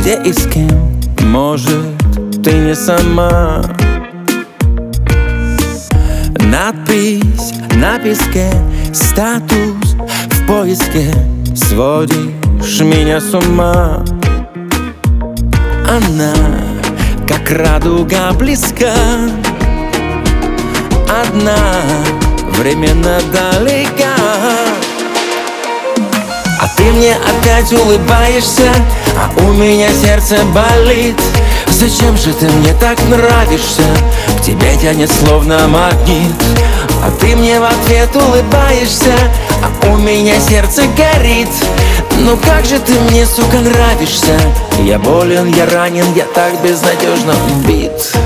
где и с кем? Может, ты не сама. Надпись на песке, статус в поиске, сводишь меня с ума. Она, как радуга, близка, одна, временно далека. А ты мне опять улыбаешься, а у меня сердце болит. Зачем же ты мне так нравишься? К тебе тянет словно магнит. А ты мне в ответ улыбаешься, а у меня сердце горит. Ну как же ты мне, сука, нравишься? Я болен, я ранен, я так безнадежно убит.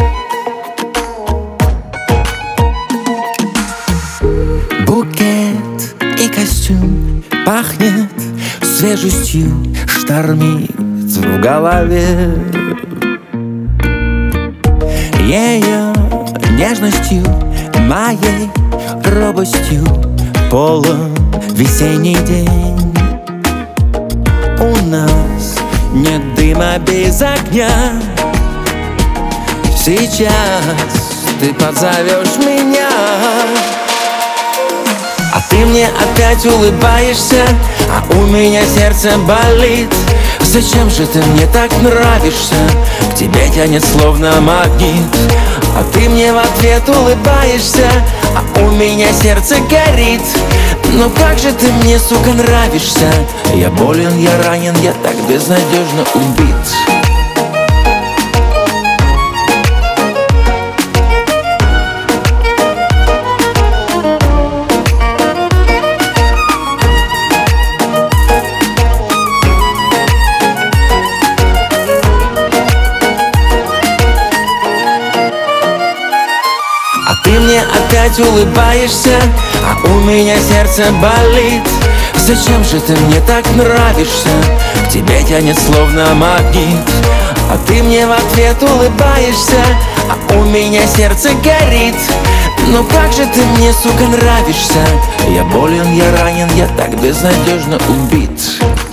Букет и костюм пахнет свежестью, штормит в голове. Ее нежностью, моей робостью полон весенний день. У нас нет дыма без огня. Сейчас ты позовешь меня, а ты мне опять улыбаешься, а у меня сердце болит. Зачем же ты мне так нравишься? К тебе тянет словно магнит. А ты мне в ответ улыбаешься, а у меня сердце горит. Ну как же ты мне, сука, нравишься? Я болен, я ранен, я так безнадежно убит. А ты мне опять улыбаешься, а у меня сердце болит. Зачем же ты мне так нравишься? К тебе тянет словно магнит. А ты мне в ответ улыбаешься, а у меня сердце горит. Ну как же ты мне, сука, нравишься? Я болен, я ранен, я так безнадежно убит.